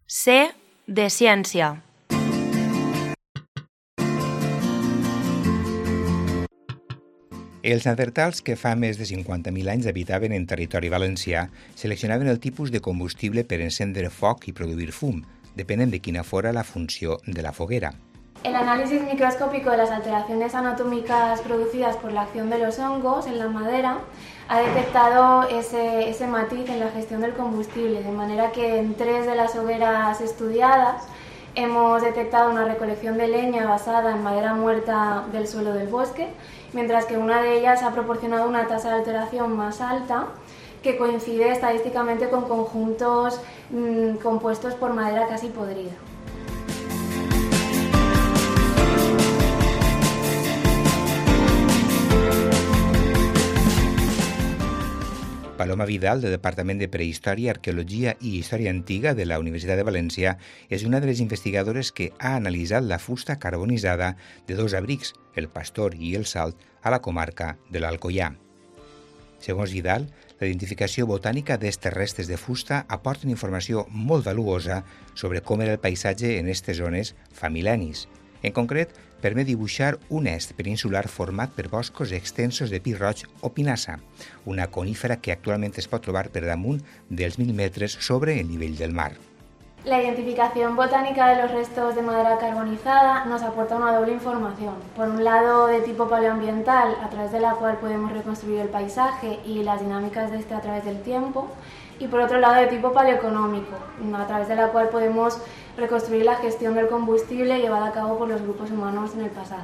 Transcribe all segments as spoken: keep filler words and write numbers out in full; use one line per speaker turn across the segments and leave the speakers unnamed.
C de ciència.
Els neandertals, que fa més de cinquanta mil anys habitaven en territori valencià, seleccionaven el tipus de combustible per encendre foc i produir fum, depenent de quina fora la funció de la foguera.
El análisis microscópico de las alteraciones anatómicas producidas por la acción de los hongos en la madera ha detectado ese, ese matiz en la gestión del combustible, de manera que en tres de las hogueras estudiadas hemos detectado una recolección de leña basada en madera muerta del suelo del bosque, mientras que una de ellas ha proporcionado una tasa de alteración más alta que coincide estadísticamente con conjuntos mmm, compuestos por madera casi podrida.
Paloma Vidal, del Departament de Prehistòria, Arqueologia i Història Antiga de la Universitat de València, és una de les investigadores que ha analitzat la fusta carbonitzada de dos abrics, el Pastor i el Salt, a la comarca de l'Alcoià. Segons Vidal, la identificació botànica d'aquestes restes de fusta aporten informació molt valuosa sobre com era el paisatge en aquestes zones fa mil·lennis. En concret, permet dibuixar un est peninsular format per boscos extensos de pi roig o pinassa, una conífera que actualment es pot trobar per damunt dels mil metres sobre el nivell del mar.
La identificación botánica de los restos de madera carbonizada nos aporta una doble información. Por un lado, de tipo paleoambiental, a través de la cual podemos reconstruir el paisaje y las dinámicas de este a través del tiempo, y por otro lado, de tipo paleoeconómico, a través de la cual podemos reconstruir la gestión del combustible llevada a cabo por los grupos humanos en el pasado.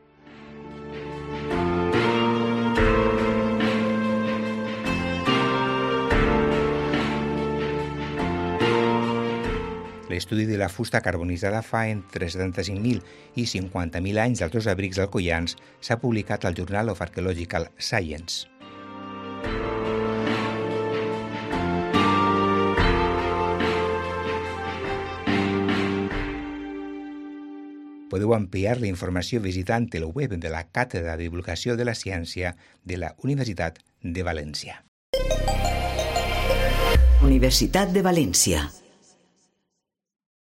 L'estudi de la fusta carbonitzada fa entre setanta-cinc mil i cinquanta mil anys dels dos abrics alcoians s'ha publicat al Journal of Archaeological Science. Podeu ampliar la informació visitant el web de la Càtedra de Divulgació de la Ciència de la Universitat de València.
Universitat de València.